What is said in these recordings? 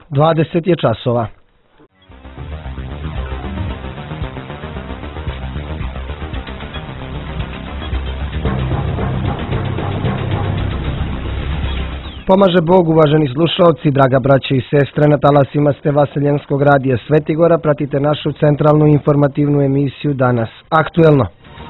20 je časova. Pomaže Bog, uvaženi slušalci, draga braće i sestre, na talasima ste Vaseljenskog radija Svetigora, pratite našu centralnu informativnu emisiju Danas aktuelno.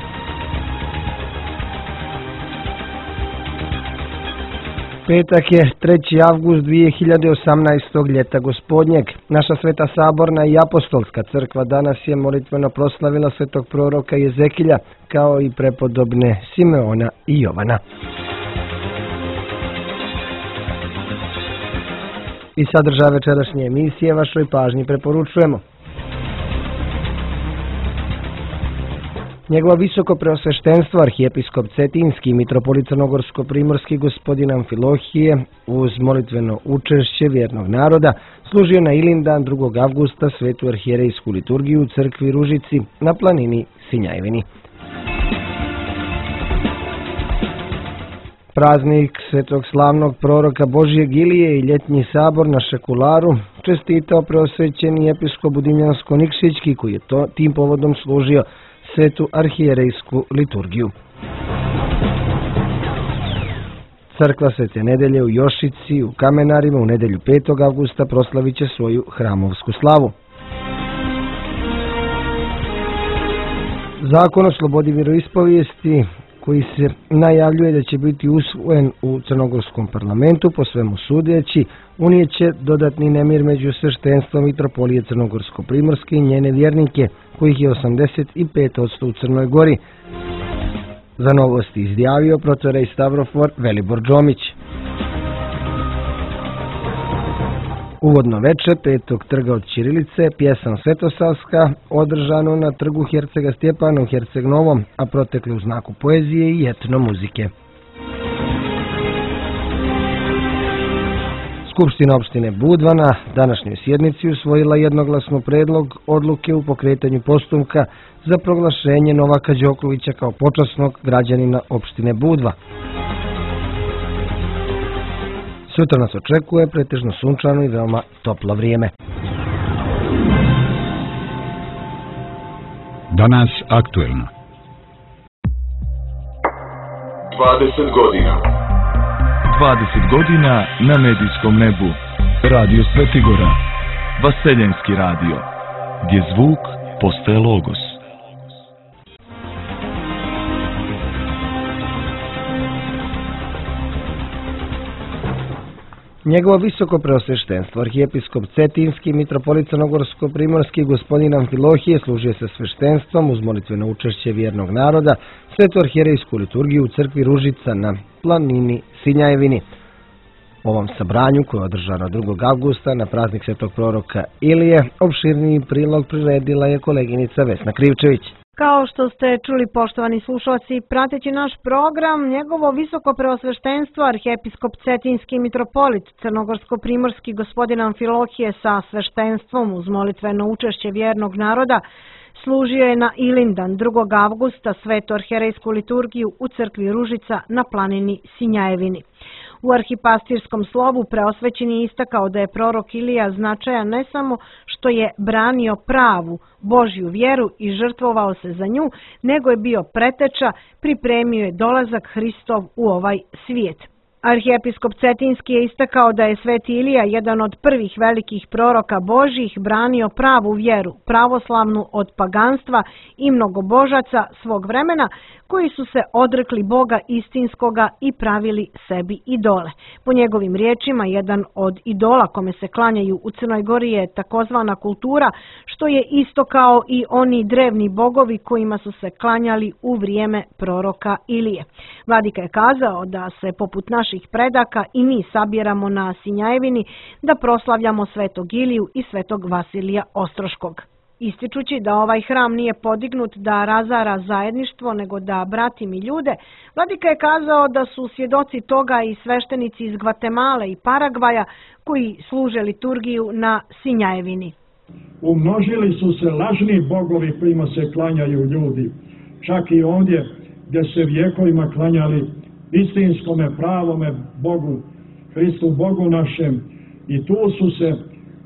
Petak je 3. avgust 2018. ljeta gospodnjeg. Naša Sveta Saborna i Apostolska crkva danas je molitveno proslavila svetog proroka Jezekilja, kao i prepodobne Simeona i Jovana. I sadržaj večerašnje emisije vašoj pažnji preporučujemo. Njegovo visoko preosveštenstvo arhijepiskop Cetinski, mitropolit crnogorsko-primorski gospodin Amfilohije, uz molitveno učešće vjernog naroda, služio na Ilindan 2. avgusta svetu arhijerejsku liturgiju u crkvi Ružici na planini Sinjajevini. Praznik svetog slavnog proroka Božijeg Ilije i ljetnji sabor na Šekularu čestitao preosvećeni episkop Budimljansko-Nikšićki, koji je tim povodom služio svetu arhijerejsku liturgiju. Crkva Svete Nedelje u Jošici u Kamenarima u nedelju 5. avgusta proslavit će svoju hramovsku slavu. Zakon o slobodi vjeroispovijesti, koji se najavljuje da će biti usvojen u crnogorskom parlamentu, po svemu sudeći, unijeće dodatni nemir među sveštenstvom mitropolije Crnogorsko-primorske i njene vjernike, kojih je 85% u Crnoj Gori. Za Novosti izjavio protorej Stavrofor Velibor Džomić. Uvodno veče Petog trga od ćirilice, pjesan Svetosavska, održano na trgu Hercega Stjepana u Herceg Novom, a protekle u znaku poezije i etno muzike. Skupština opštine Budva današnjoj sjednici usvojila jednoglasno predlog odluke u pokretanju postupka za proglašenje Novaka Đokovića kao počasnog građanina opštine Budva. Sutra nas očekuje pretežno sunčano i veoma toplo vrijeme. Danas aktuelno. 20 godina. 20 godina na medijskom nebu. Radio Svetigora. Vaseljenski radio. Gdje zvuk postaje logos. Njegovo visoko preosveštenstvo arhijepiskop Cetinski, mitropolit crnogorsko-primorski gospodin Amfilohije služio se sveštenstvom uz molitveno učešće vjernog naroda svetu arhijerejsku liturgiju u crkvi Ružica na planini Sinjajevini. U ovom sabranju, koje je održano 2. avgusta na praznik svetog proroka Ilije, opširniji prilog priredila je koleginica Vesna Krivčević. Kao što ste čuli, poštovani slušalci, prateći naš program, njegovo visoko preosveštenstvo arhijepiskop Cetinski mitropolit crnogorsko-primorski gospodin Amfilohije sa sveštenstvom uz molitveno učešće vjernog naroda služio je na Ilindan 2. avgusta svetu arhijerejsku liturgiju u crkvi Ružica na planini Sinjajevini. U arhipastirskom slovu preosvećeni je istakao da je prorok Ilija značajan ne samo što je branio pravu Božju vjeru i žrtvovao se za nju, nego je bio preteča, pripremio je dolazak Hristov u ovaj svijet. Arhijepiskop Cetinski je istakao da je sveti Ilija, jedan od prvih velikih proroka Božjih, branio pravu vjeru, pravoslavnu od paganstva i mnogobožaca svog vremena, koji su se odrekli Boga istinskoga i pravili sebi idole. Po njegovim riječima, jedan od idola kome se klanjaju u Crnoj Gori je takozvana kultura, što je isto kao i oni drevni bogovi kojima su se klanjali u vrijeme proroka Ilije. Vladika je kazao da se poput naših predaka i mi sabiramo na Sinjajevini da proslavljamo svetog Iliju i svetog Vasilija Ostroškog. Ističući da ovaj hram nije podignut da razara zajedništvo, nego da bratimi ljude, vladika je kazao da su svjedoci toga i sveštenici iz Gvatemale i Paragvaja koji služe liturgiju na Sinjajevini. Umnožili su se lažni bogovi kojima se klanjaju ljudi, čak i ondje gdje se vjekovima klanjali istinskome pravome Bogu, Hristu Bogu našem, i tu su se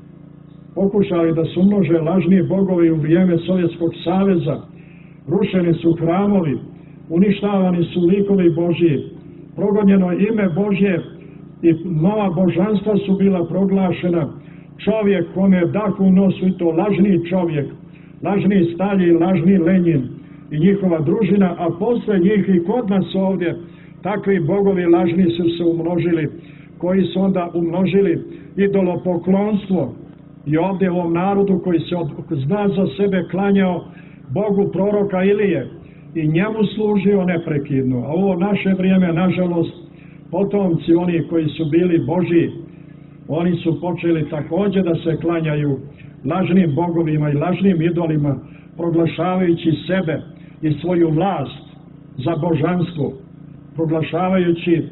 pokušali da se umnože lažni bogovi u vrijeme Sovjetskog saveza, rušeni su hramovi, uništavani su likovi Božji, progonjeno ime Božje i nova božanstva su bila proglašena. Čovjek kome je dah u nosu, i to lažni čovjek, lažni Stalin, lažni Lenin i njihova družina, a posle njih i kod nas ovdje takvi bogovi lažni su se umnožili, koji su onda umnožili idolopoklonstvo i ovdje u ovom narodu koji se zna za sebe klanjao Bogu proroka Ilije i njemu služio neprekidno. A ovo naše vrijeme, nažalost, potomci oni koji su bili Božji, oni su počeli također da se klanjaju lažnim bogovima i lažnim idolima, proglašavajući sebe i svoju vlast za božanstvo, proglašavajući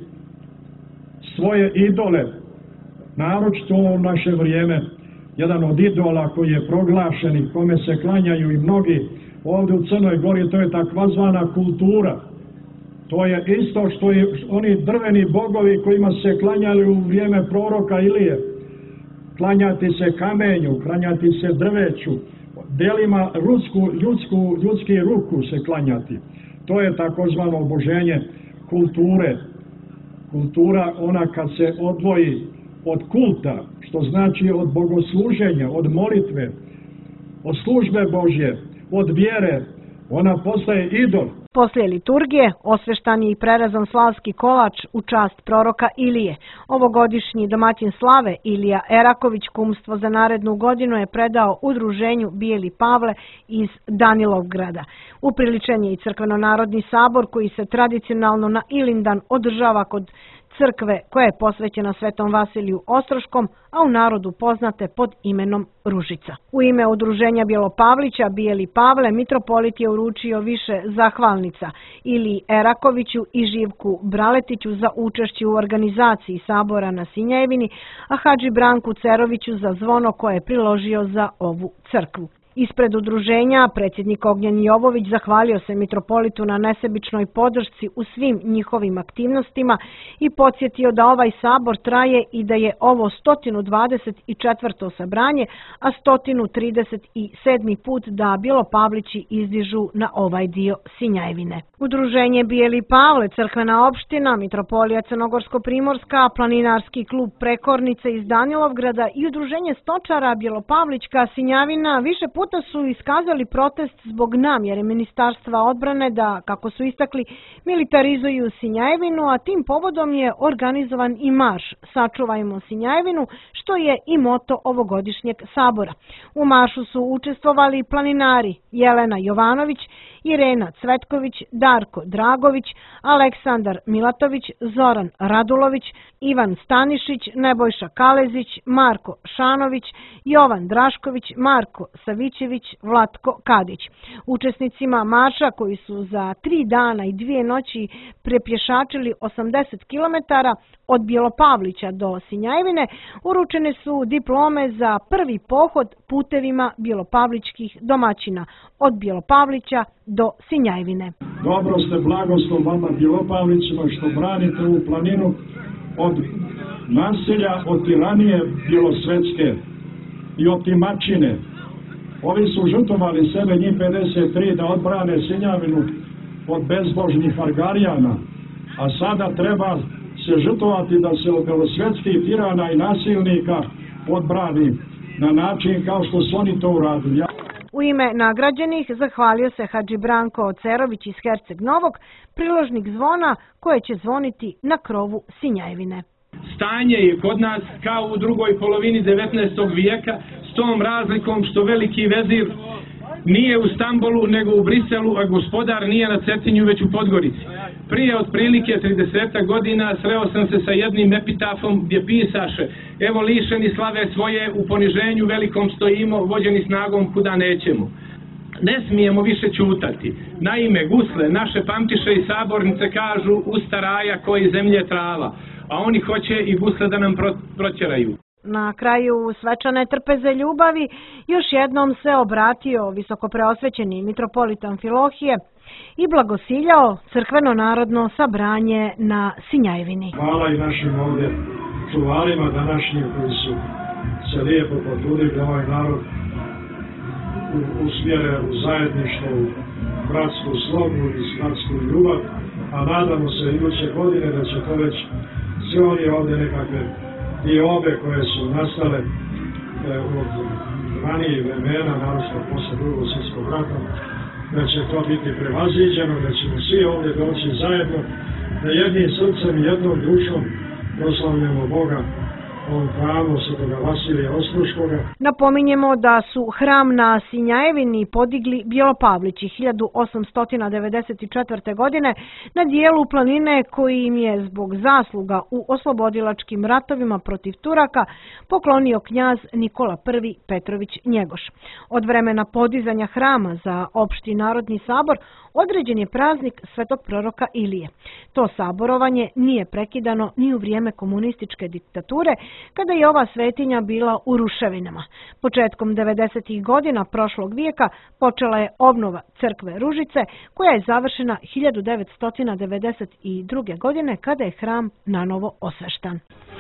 svoje idole, naročito u naše vrijeme. Jedan od idola koji je proglašen i kome se klanjaju i mnogi ovdje u Crnoj Gori, to je takvazvana kultura. To je isto što i oni drveni bogovi kojima se klanjali u vrijeme proroka Ilije. Klanjati se kamenju, klanjati se drveću, delima ljudski ruku se klanjati. To je takozvano oboženje kulture. Kultura ona kad se odvoji od kulta, što znači od bogosluženja, od molitve, od službe Božje, od vjere, ona postaje idol. Poslije liturgije osveštan je i prerezan slavski kolač u čast proroka Ilije. Ovogodišnji domaćin slave Ilija Eraković kumstvo za narednu godinu je predao udruženju Bijeli Pavle iz Danilovgrada. Upriličen je i crkveno-narodni sabor koji se tradicionalno na Ilindan održava kod crkve koja je posvećena Svetom Vasiliju Ostroškom, a u narodu poznate pod imenom Ružica. U ime udruženja Bjelopavlića Bijeli Pavle mitropolit je uručio više zahvalnica Iliji Erakoviću i Živku Braletiću za učešće u organizaciji sabora na Sinjevini, a Hadži Branku Ceroviću za zvono koje je priložio za ovu crkvu. Ispred udruženja predsjednik Ognjen Jovović zahvalio se mitropolitu na nesebičnoj podršci u svim njihovim aktivnostima i podsjetio da ovaj sabor traje i da je ovo 124. sabranje, a 137. put da Bjelopavlići izdižu na ovaj dio Sinjevine. Udruženje Bijeli Pavle, crkvena opština, mitropolija Crnogorsko-primorska, planinarski klub Prekornice iz Danilovgrada i udruženje stočara Bjelopavlićka Sinjavina više puta su iskazali protest zbog namjere Ministarstva odbrane da, kako su istakli, militarizuju Sinjevinu, a tim povodom je organizovan i marš Sačuvajmo Sinjevinu, što je i moto ovogodišnjeg sabora. U maršu su učestvovali planinari Jelena Jovanović, Irena Cvetković, Darko Dragović, Aleksandar Milatović, Zoran Radulović, Ivan Stanišić, Nebojša Kalezić, Marko Šanović, Jovan Drašković, Marko Savićević, Vlatko Kadić. Učesnicima marša koji su za 3 dana i 2 noći prepješačili 80 km od Bjelopavlića do Sinjevine uručene su diplome za prvi pohod putevima bjelopavličkih domaćina od Bjelopavlića do Sinjevine. Dobro ste, blagoslov vama Bjelopavlićima što branite ovu planinu od nasilja, od tiranije bjelosvetske i od timačine. Ovi su žrtvovali sebe, njih 53, da odbrane Sinjevinu od bezbožnih Argarijana, a sada treba se žrtvovati da se od belosvetskih tirana i nasilnika odbrani na način kao što su oni to uradili. U ime nagrađenih zahvalio se Hadži Branko Cerović iz Herceg Novog, priložnik zvona koje će zvoniti na krovu Sinjevine. Stanje je kod nas kao u drugoj polovini 19. vijeka, s tom razlikom što veliki vezir nije u Stambolu nego u Briselu, a gospodar nije na Cetinju već u Podgorici. Prije otprilike 30 godina sreo sam se sa jednim epitafom gdje pisaše: evo lišeni slave svoje, u poniženju velikom stojimo, vođeni snagom kuda nećemo. Ne smijemo više ćutati. Naime, gusle, naše pamtiše i sabornice kažu usta raja koji zemlje trava, a oni hoće i gusle da nam protjeraju. Na kraju svečane trpeze ljubavi još jednom se obratio visokopreosvećeni mitropolit Amfilohije i blagosiljao crkveno-narodno sabranje na Sinjevini. Hvala i našim ovdje čuvarima današnjim koji su se lijepo potrudili da ovaj narod usmjere u zajedništvo, u bratsku slogu i bratsku ljubav, a nadamo se iduće godine da će to već sve oni ovdje nekakve diobe koje su nastale od ranijih vremena, naročito posle Drugog svjetskog rata, da će to biti prevaziđeno, da ćemo svi ovdje doći zajedno, da jednim srcem i jednom dušom proslavljamo Boga ovom hramu Svetoga Vasilija Ostroškoga. Napominjemo da su hram na Sinjajevini podigli Bjelopavlići 1894. godine na dijelu planine koji im je zbog zasluga u oslobodilačkim ratovima protiv Turaka poklonio knjaz Nikola I Petrović Njegoš. Od vremena podizanja hrama za opšti narodni sabor određen je praznik svetog proroka Ilije. To saborovanje nije prekidano ni u vrijeme komunističke diktature, kada je ova svetinja bila u ruševinama. Početkom 90. godina prošlog vijeka počela je obnova crkve Ružice, koja je završena 1992. godine kada je hram nanovo osveštan.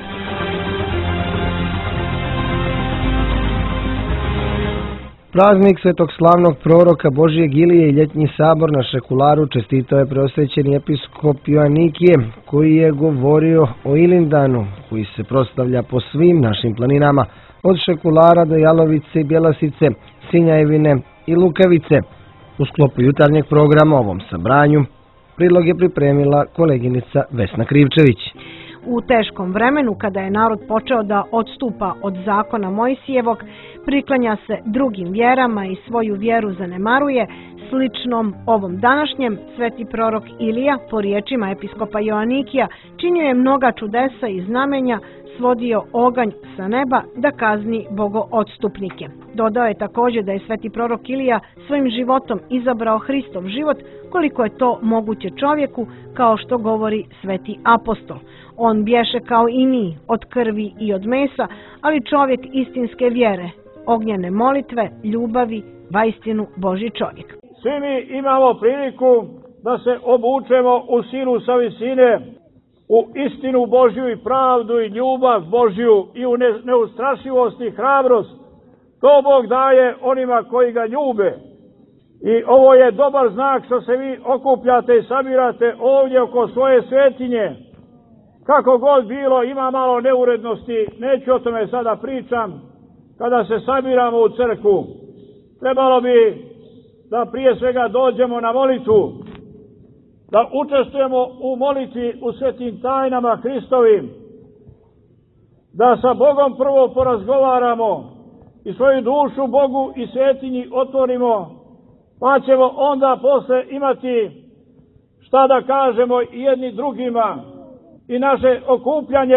Praznik svetog slavnog proroka Božijeg Ilije i ljetni sabor na Šekularu čestitao je preosvećeni episkop Joanikije, koji je govorio o Ilindanu, koji se proslavlja po svim našim planinama, od Šekulara do Jalovice i Bjelasice, Sinjajevine i Lukavice. U sklopu jutarnjeg programa ovom sabranju prilog je pripremila koleginica Vesna Krivčević. U teškom vremenu, kada je narod počeo da odstupa od zakona Mojsijevog, priklanja se drugim vjerama i svoju vjeru zanemaruje, sličnom ovom današnjem, sveti prorok Ilija, po riječima episkopa Joanikija, činio je mnoga čudesa i znamenja, svodio oganj sa neba da kazni bogoodstupnike. Dodao je također da je sveti prorok Ilija svojim životom izabrao Hristov život, koliko je to moguće čovjeku, kao što govori sveti apostol. On bješe kao i mi, od krvi i od mesa, ali čovjek istinske vjere, ognjene molitve, ljubavi, vaistinu Božji čovjek. Svi mi imamo priliku da se obučemo u silu sa visine, u istinu Božju i pravdu i ljubav Božju i u neustrašivost i hrabrost. To Bog daje onima koji ga ljube. I ovo je dobar znak što se vi okupljate i sabirate ovdje oko svoje svetinje. Kako god bilo, ima malo neurednosti, neću o tome sada pričam. Kada se sabiramo u crkvu, trebalo bi da prije svega dođemo na molitvu, da učestvujemo u molitvi u svetim tajnama Hristovim, da sa Bogom prvo porazgovaramo i svoju dušu Bogu i svetinji otvorimo, pa ćemo onda posle imati šta da kažemo i jedni drugima i naše okupljanje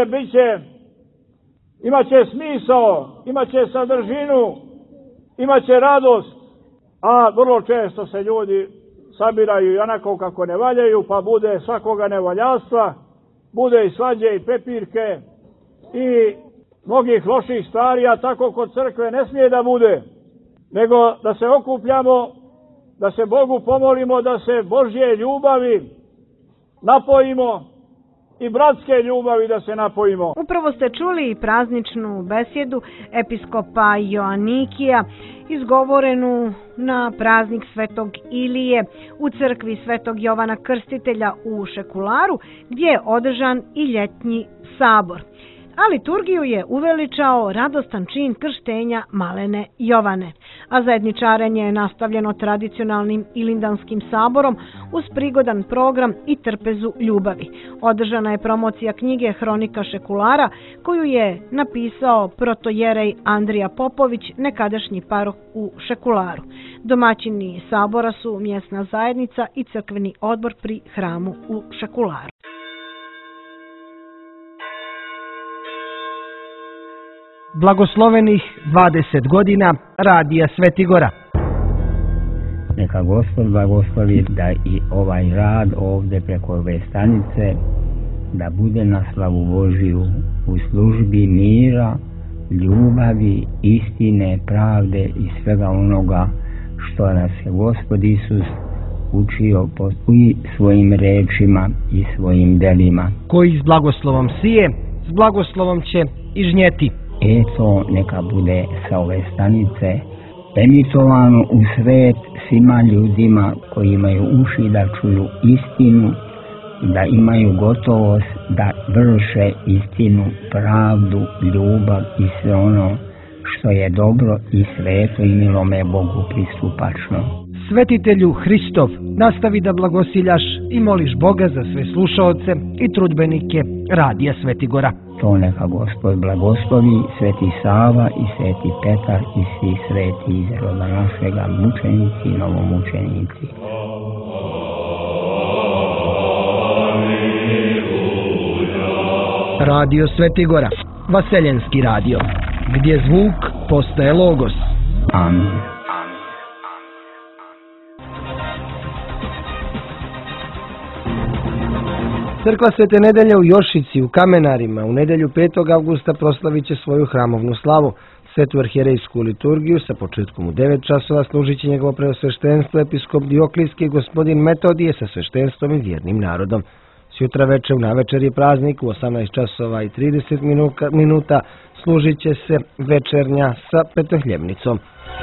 imaće smisao, imaće sadržinu, imaće radost, a vrlo često se ljudi sabiraju i onako kako ne valjaju, pa bude svakoga nevaljastva, bude i svađe i prepirke i mnogih loših stvari, a tako kod crkve ne smije da bude, nego da se okupljamo, da se Bogu pomolimo, da se Božje ljubavi napojimo i bratske ljubavi da se napojimo. Upravo ste čuli i prazničnu besjedu episkopa Joanikija, izgovorenu na praznik svetog Ilije u crkvi svetog Jovana Krstitelja u Šekularu, gdje je održan i ljetni sabor. A liturgiju je uveličao radostan čin krštenja malene Jovane. A zajedničarenje je nastavljeno tradicionalnim ilindanskim saborom uz prigodan program i trpezu ljubavi. Održana je promocija knjige Hronika Šekulara, koju je napisao protojerej Andrija Popović, nekadašnji paroh u Šekularu. Domaćini sabora su mjesna zajednica i crkveni odbor pri hramu u Šekularu. Blagoslovenih 20 godina Radija Svetigora. Neka Gospod blagoslovi da i ovaj rad ovdje preko ove stanice da bude na slavu Božiju u službi mira, ljubavi, istine, pravde i svega onoga što nas je Gospod Isus učio i svojim rečima i svojim delima. Koji s blagoslovom sije, s blagoslovom će i žnjeti. Eto, neka bude sa ove stanice emitovano u svet svima ljudima koji imaju uši da čuju istinu, da imaju gotovost da vrše istinu, pravdu, ljubav i sve ono što je dobro i sveto i milome Bogu pristupačno. Svetitelju Hristov, nastavi da blagosiljaš i moliš Boga za sve slušaoce i trudbenike Radija Svetigora. To neka Gospod blagoslovi, Sveti Sava i Sveti Petar i svi sveti iz roda našega, mučenici i novomučenici. Radio Svetigora, Vaseljenski radio, gdje zvuk postaje logos. Amin. Crkva Svete Nedelje u Jošici u Kamenarima u nedjelju 5. avgusta proslavit će svoju hramovnu slavu. Svetu arhijerejsku liturgiju sa početkom u 9 časova služit će njegovo preosveštenstvo episkop Dioklijski gospodin Metodije sa sveštenstvom i vjernim narodom. Sjutra veče u navečer je praznik u 18 časova i 30 minuta služit će se večernja sa petohljebnicom.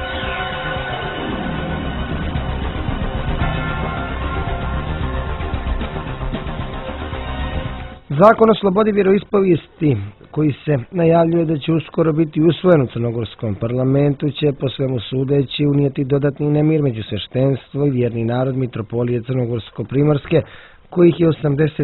Zakon o slobodi vjeroispovijesti, koji se najavljuje da će uskoro biti usvojen u Crnogorskom parlamentu, će po svemu sudeći unijeti dodatni nemir među sveštenstvo i vjerni narod mitropolije Crnogorsko-primorske, kojih je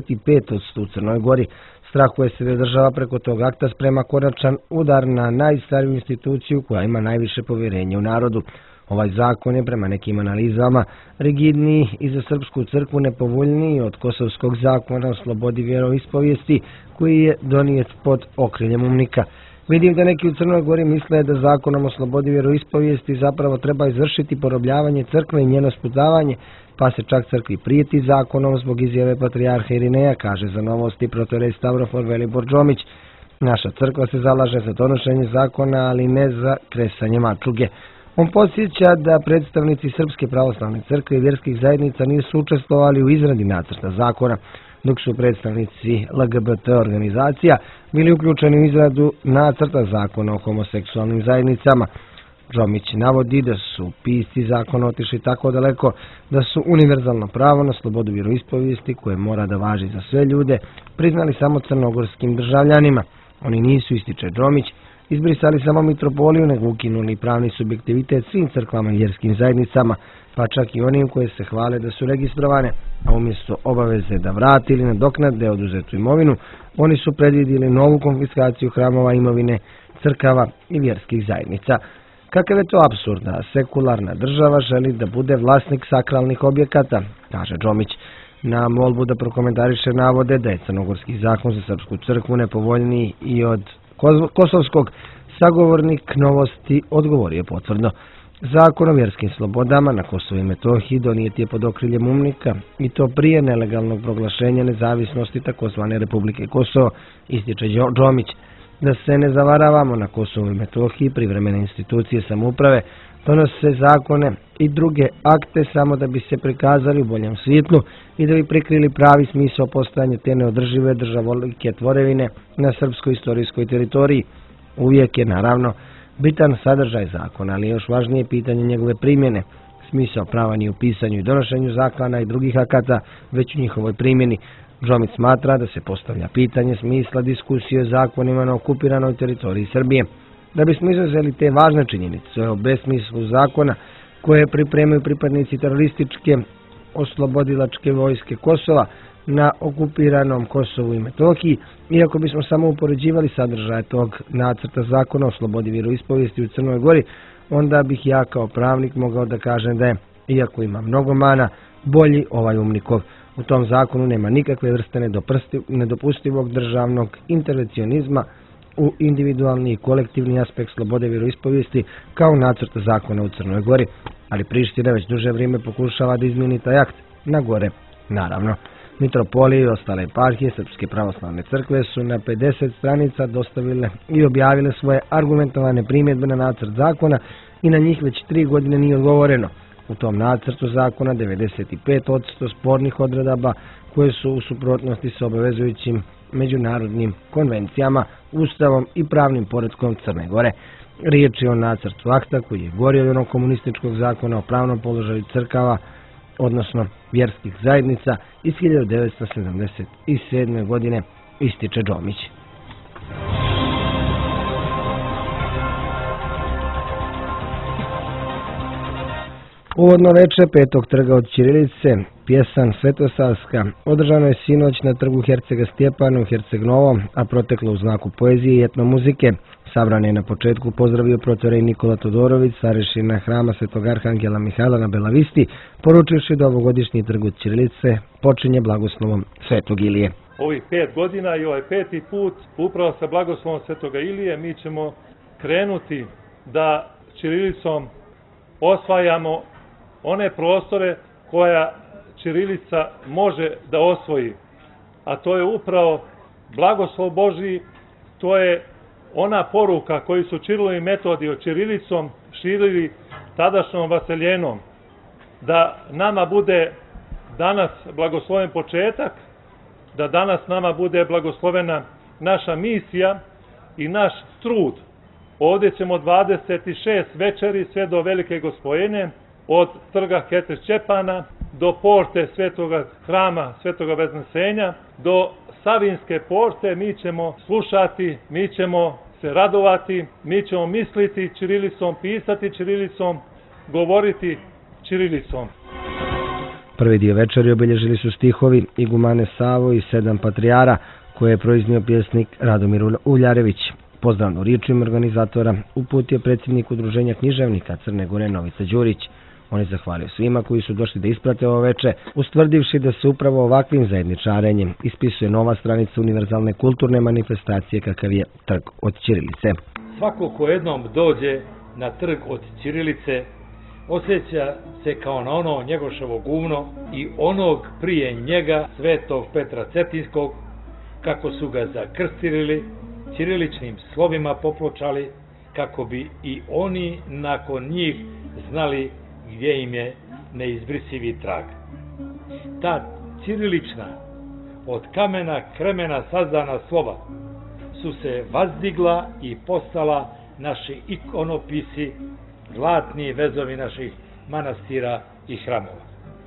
85% u Crnoj Gori. Strahuje se da država preko tog akta sprema konačan udar na najstariju instituciju koja ima najviše povjerenja u narodu. Ovaj zakon je prema nekim analizama rigidniji i za Srpsku crkvu nepovoljniji od Kosovskog zakona o slobodi vjeroispovijesti koji je donijet pod okriljem UMNIK-a. Vidim da neki u Crnoj Gori misle da zakonom o slobodi vjeroispovijesti zapravo treba izvršiti porobljavanje crkve i njeno sputavanje, pa se čak crkvi prijeti zakonom zbog izjave patrijarha Irineja, kaže za Novosti protorej Stavrofor Velibor Džomić. Naša crkva se zalaže za donošenje zakona, ali ne za kresanje mačuge. On podsjeća da predstavnici Srpske pravoslavne crkve i vjerskih zajednica nisu učestvovali u izradi nacrta zakona, dok su predstavnici LGBT organizacija bili uključeni u izradu nacrta zakona o homoseksualnim zajednicama. Džomić navodi da su pisci zakona otišli tako daleko da su univerzalno pravo na slobodu vjeroispovijesti, koje mora da važi za sve ljude, priznali samo crnogorskim državljanima. Oni nisu, ističe Džomić, izbrisali samo mitropoliju, nego ukinuli pravni subjektivitet svim crkvama i vjerskim zajednicama, pa čak i onim koje se hvale da su registrovane, a umjesto obaveze da vrati ili nadoknade oduzetu imovinu, oni su predvidjeli novu konfiskaciju hramova, imovine, crkava i vjerskih zajednica. Kakav je to apsurd da sekularna država želi da bude vlasnik sakralnih objekata, kaže Džomić. Na molbu da prokomentariše navode da je crnogorski zakon za Srpsku crkvu nepovoljniji i od kosovskog, sagovornik Novosti odgovorio potvrdno. Zakon o vjerskim slobodama na Kosovu i Metohiji donijet je pod okriljem UMNIK-a i to prije nelegalnog proglašenja nezavisnosti takozvane Republike Kosovo, ističe Džomić. Da se ne zavaravamo, na Kosovu i Metohiji privremene institucije samouprave donose zakone i druge akte samo da bi se prikazali u boljem svjetlu i da bi prikrili pravi smisao postojanja te neodržive državolike tvorevine na srpskoj istorijskoj teritoriji. Uvijek je naravno bitan sadržaj zakona, ali još važnije pitanje njegove primjene. Smisao prava nije u pisanju i donošenju zakona i drugih akata, već u njihovoj primjeni. Džomić smatra da se postavlja pitanje smisla diskusije o zakonima na okupiranoj teritoriji Srbije. Da bismo izrazili te važne činjenice o besmislu zakona koje pripremaju pripadnici terorističke oslobodilačke vojske Kosova na okupiranom Kosovu i Metohiji, iako bismo samo upoređivali sadržaj tog nacrta zakona o slobodi vjeroispovijesti u Crnoj Gori, onda bih ja kao pravnik mogao da kažem da je, iako ima mnogo mana, bolji ovaj UMNIK-ov. U tom zakonu nema nikakve vrste nedopustivog državnog intervencionizma u individualni i kolektivni aspekt slobode vjeroispovijesti kao nacrt zakona u Crnoj Gori, ali Priština već duže vrijeme pokušava da izmijeni taj akt na gore. Naravno, mitropolije i ostale eparhije Srpske pravoslavne crkve su na 50 stranica dostavile i objavile svoje argumentovane primjedbe na nacrt zakona i na njih već 3 godine nije odgovoreno. U tom nacrtu zakona 95% spornih odredaba koje su u suprotnosti s obavezujućim međunarodnim konvencijama ustavom i pravnim poretkom Crne Gore. Riječ je o nacrtu akta koji je gori od onog komunističkog zakona o pravnom položaju crkava, odnosno vjerskih zajednica iz 1977. godine, ističe Džomić. Uvodno veče Petog trga od ćirilice, pjesan Svetosavska, održano je sinoć na trgu Hercega Stjepana u Herceg Novom, a proteklo u znaku poezije i etnomuzike. Sabran je na početku pozdravio protorej Nikola Todorović, starešina hrama Svetog Arhangela Mihajla na Belavisti, poručivši da ovogodišnji trg od ćirilice počinje blagoslovom Svetog Ilije. Ovih 5 godina i ovaj 5. put, upravo sa blagoslovom Svetoga Ilije, mi ćemo krenuti da ćirilicom osvajamo one prostore koja ćirilica može da osvoji. A to je upravo blagoslov Božji, to je ona poruka koju su Čirilo i Metodije ćirilicom širili tadašnjom vaseljenom, da nama bude danas blagosloven početak, da danas nama bude blagoslovena naša misija i naš trud. Ovdje ćemo 26 večeri sve do Velike Gospojene, od trga Herceg Stjepana do porte Svetoga hrama Svetoga Vaznesenja, do Savinske porte. Mi ćemo slušati, mi ćemo se radovati, mi ćemo misliti ćirilicom, pisati ćirilicom, govoriti ćirilicom. Prvi dio večeri obilježili su stihovi Igumane Savo i 7 patrijara koje je proiznio pjesnik Radomir Uljarević. Pozdravnu riječ im organizatora uputio predsjednik Udruženja književnika Crne Gore Novica Đurić. On je zahvalio svima koji su došli da isprate ovo veče, ustvrdivši da se upravo ovakvim zajedničarenjem ispisuje nova stranica univerzalne kulturne manifestacije kakav je trg od ćirilice. Svako ko jednom dođe na trg od ćirilice osjeća se kao na ono Njegoševo guvno i onog prije njega Svetog Petra Cetinskog, kako su ga zakrstili, ćiriličnim slovima popločali, kako bi i oni nakon njih znali gdje im je neizbrisivi trag. Ta ćirilična, od kamena kremena sazdana slova su se vazdigla i postala naši ikonopisi, zlatni vezovi naših manastira i hramova.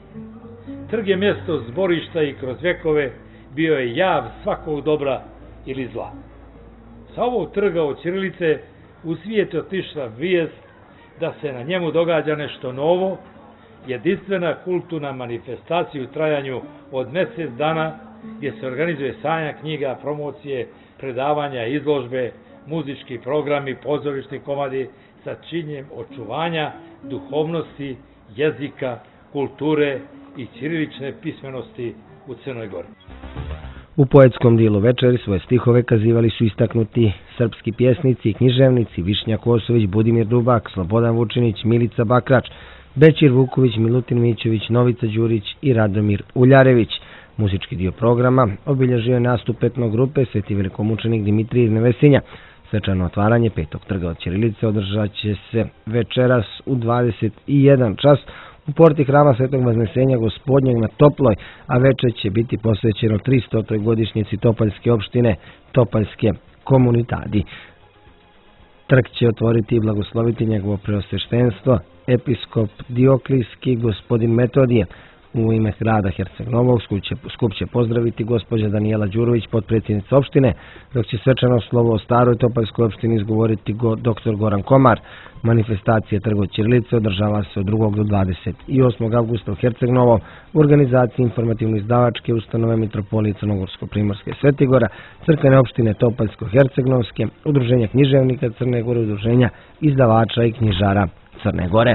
Trg je mjesto zborišta i kroz vjekove bio je jav svakog dobra ili zla. Sa ovog trga od ćirilice u svijet je otišla vijest da se na njemu događa nešto novo, jedinstvena kulturna manifestacija u trajanju od mjesec dana, gdje se organizuje sajam knjiga, promocije, predavanja, izložbe, muzički programi, pozorišni komadi sa ciljem očuvanja duhovnosti, jezika, kulture i ćirilične pismenosti u Crnoj Gori. U poetskom dijelu večeri svoje stihove kazivali su istaknuti srpski pjesnici i književnici Višnja Kosović, Budimir Dubak, Slobodan Vučinić, Milica Bakrač, Bećir Vuković, Milutin Mićević, Novica Đurić i Radomir Uljarević. Muzički dio programa obilježio je nastup etno grupe Sveti velikomučenik Dimitrij iz Nevesinja. Svečano otvaranje Petog trga od ćirilice održat će se večeras u 21 čas u porti hrama Svetog Vaznesenja Gospodnjeg na Toploj, a večer će biti posvećeno 300. godišnjici Topaljske opštine, Topaljske komunitadi. Trg će otvoriti i blagosloviti njegovo preosveštenstvo, episkop Dioklijski gospodin Metodije. U ime grada Herceg Novog skup će pozdraviti gospođa Danijela Đurović, potpredsjednica opštine, dok će svečano slovo o staroj Topaljskoj opštini izgovoriti dr. Goran Komar. Manifestacija Trg od ćirilice održava se od 2. do 28. augusta u Herceg Novom u organizaciji informativno-izdavačke ustanove Mitropolije Crnogorsko-Primorske Svetigora, crkvene opštine Topaljsko-Hercegnovske, Udruženja književnika Crne Gore, Udruženja izdavača i knjižara Crne Gore.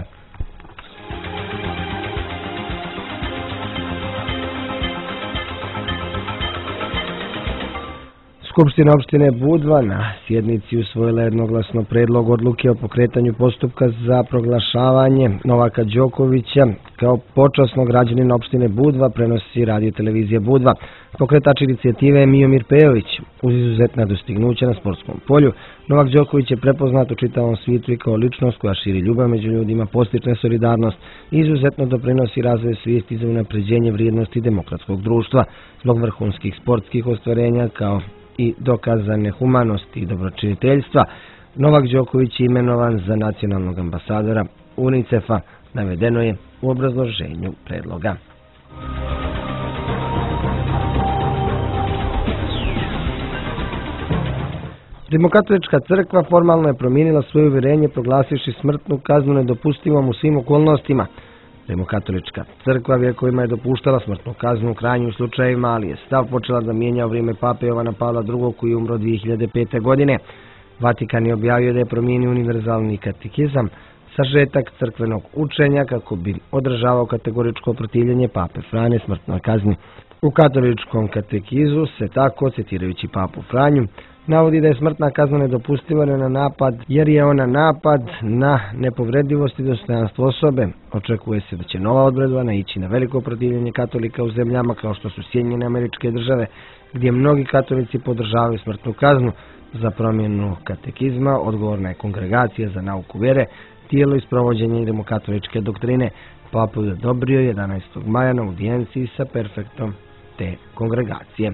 Skupština opštine Budva na sjednici usvojila jednoglasno predlog odluke o pokretanju postupka za proglašavanje Novaka Đokovića kao počasnog građanina opštine Budva, prenosi radio televizija Budva. Pokretač inicijative je Mijomir Pejović. Uz izuzetna dostignuća na sportskom polju, Novak Đoković je prepoznat u čitavom svijetu i kao ličnost koja širi ljubav među ljudima, postiče solidarnost i izuzetno doprinosi razvoju svijesti za unapređenje vrijednosti demokratskog društva. Zbog vrhunskih sportskih ostvarenja kao i dokazane humanosti i dobročiniteljstva, Novak Đoković je imenovan za nacionalnog ambasadora UNICEF-a, navedeno je u obrazloženju predloga. Rimokatolička crkva formalno je promijenila svoje uvjerenje proglasivši smrtnu kaznu nedopustivom u svim okolnostima. Rimokatolička crkva vjekovima je dopuštala smrtnu kaznu u krajnjim slučajevima, ali je stav počela da mijenja u vrijeme pape Jovana Pavla II. Koji je umro 2005. godine. Vatikan je objavio da je promijenio univerzalni katekizam, sažetak crkvenog učenja kako bi održavao kategoričko protivljenje pape Franje smrtnoj kazni. U katoličkom katekizu se tako, citirajući papu Franju, navodi da je smrtna kazna nedopustiva na napad, jer je ona napad na nepovredivost i dostojanstvo osobe. Očekuje se da će nova odredba naići na veliko protivljenje katolika u zemljama kao što su Sjedinjene Američke Države, gdje mnogi katolici podržavaju smrtnu kaznu. Za promjenu katekizma odgovorna je Kongregacija za nauku vjere, tijelo i sprovođenje rimokatoličke doktrine. Papu je odobrio 11. maja na audijenciji sa prefektom te kongregacije.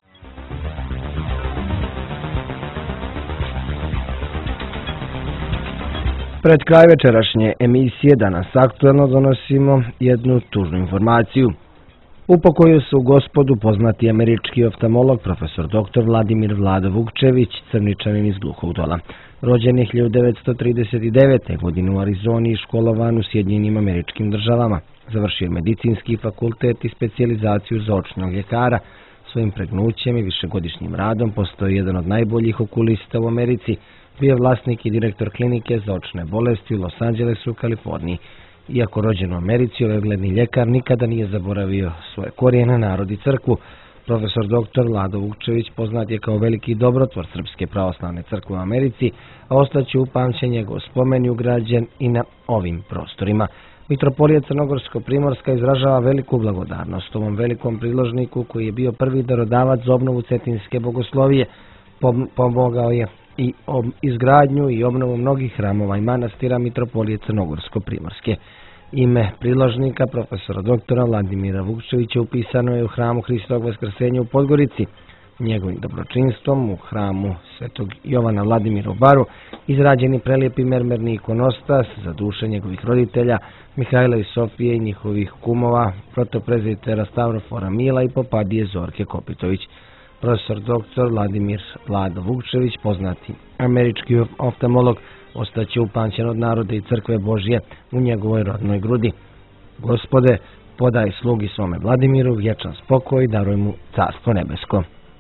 Pred kraj večerašnje emisije Danas aktuelno donosimo jednu tužnu informaciju. Upokojio se u Gospodu poznati američki oftalmolog profesor dr. Vladimir Vlado Vukčević, Crničanin iz Gluhog Dola. Rođen je 1939. godine u Arizoni i školovan u Sjedinjenim Američkim Državama. Završio medicinski fakultet i specijalizaciju za očnog ljekara. Svojim pregnućem i višegodišnjim radom postao jedan od najboljih okulista u Americi. Bio je vlasnik i direktor klinike za očne bolesti u Los Angelesu u Kaliforniji. Iako rođen u Americi, ovaj ugledni ljekar nikada nije zaboravio svoje korijene, narod i crkvu. Profesor dr. Vlado Vukčević poznat je kao veliki dobrotvor Srpske pravoslavne crkve u Americi, a ostaće upamćen njegov spomen i ugrađen i na ovim prostorima. Mitropolija Crnogorsko-Primorska izražava veliku blagodarnost ovom velikom priložniku koji je bio prvi darodavac za obnovu Cetinske bogoslovije. Pomogao je i izgradnju i obnovu mnogih hramova i manastira Mitropolije Crnogorsko-Primorske. Ime priložnika profesora doktora Vladimira Vukčevića upisano je u hramu Hristovog Vaskrsenja u Podgorici. Njegovim dobročinstvom u hramu Svetog Jovana Vladimira u Baru izrađeni prelijepi mermerni ikonostas za duše njegovih roditelja Mihajla i Sofije i njihovih kumova, protoprezbitera Stavrofora Mila i popadije Zorke Kopitović. Profesor dr. Vladimir Vlado Vukčević, poznati američki oftalmolog, ostaće upamćen od naroda i crkve Božje u njegovoj rodnoj grudi. Gospode, podaj slugi svome Vladimiru vječan spokoj i daruj mu carstvo nebesko.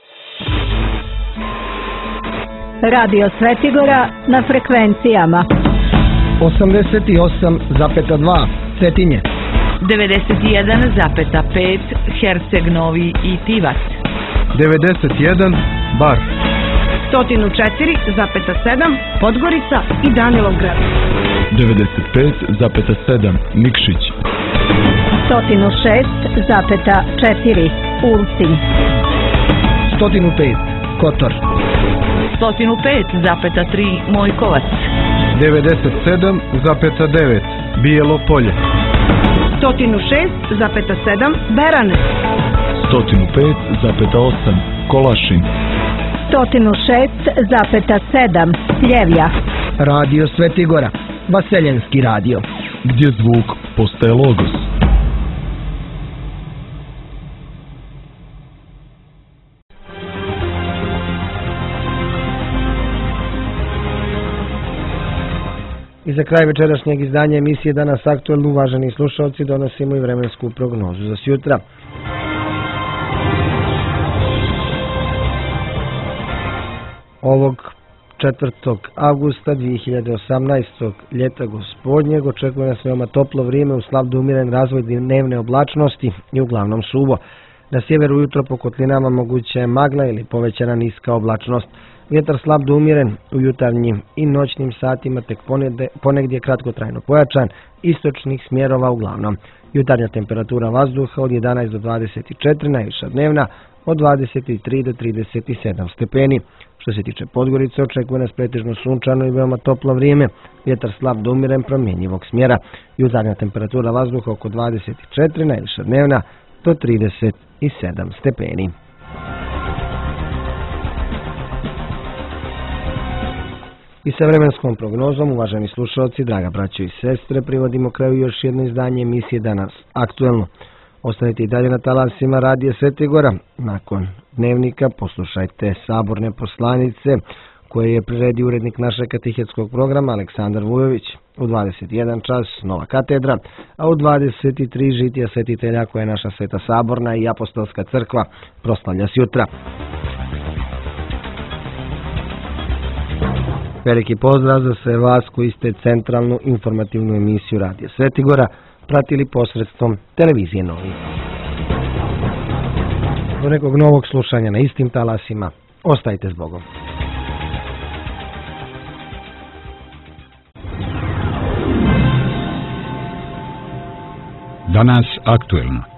Radio Svetigora na frekvencijama 88,2 Cetinje, 91,5 Herceg Novi i Tivac, 91 Bar, 104,7 Podgorica i Danilovgrad, 95,7 Nikšić, 106,4 Ulcinj, 105 Kotor, 105,3 Mojkovac, 97,9 Bijelo Polje, 106,7 Beranec, 105,8 Kolašin, 106,7 Pljevlja. Radio Svetigora, Vaseljenski radio, gdje zvuk postaje logos. I za kraj večerašnjeg izdanja emisije Danas aktuelno, uvaženi slušalci, donosimo i vremensku prognozu za sjutra. Ovog 4. avgusta 2018. ljeta gospodnjeg očekuje nas veoma toplo vrijeme, uz slab do umiren razvoj dnevne oblačnosti i uglavnom suvo. Na sjeveru ujutro po kotlinama moguća je magla ili povećana niska oblačnost. Vjetar slab do umjeren u jutarnjim i noćnim satima, tek ponegdje kratkotrajno pojačan, istočnih smjerova uglavnom. Jutarnja temperatura vazduha od 11 do 24, najviša dnevna od 23 do 37 stepeni. Što se tiče Podgorice, očekuje nas pretežno sunčano i veoma toplo vrijeme, vjetar slab do umjeren promjenjivog smjera. Jutarnja temperatura vazduha oko 24, najviša dnevna do 37 stepeni. i sa vremenskom prognozom. Uvaženi slušalci, draga braćo i sestre, privodimo kraju još jedno izdanje emisije Danas aktuelno. Ostanite i dalje na talasima Radija Svetigora. Nakon dnevnika poslušajte saborne poslanice koje je priredio urednik našeg katehetskog programa Aleksandar Vujović. U 21 čas Nova katedra, a u 23 žitija svetitelja koje je naša Sveta Saborna i Apostolska crkva proslavlja s jutra. Veliki pozdrav za sve vas koji ste centralnu informativnu emisiju Radija Svetigora pratili posredstvom televizije Novi. Do nekog novog slušanja na istim talasima, ostajte s Bogom. Danas aktuelno.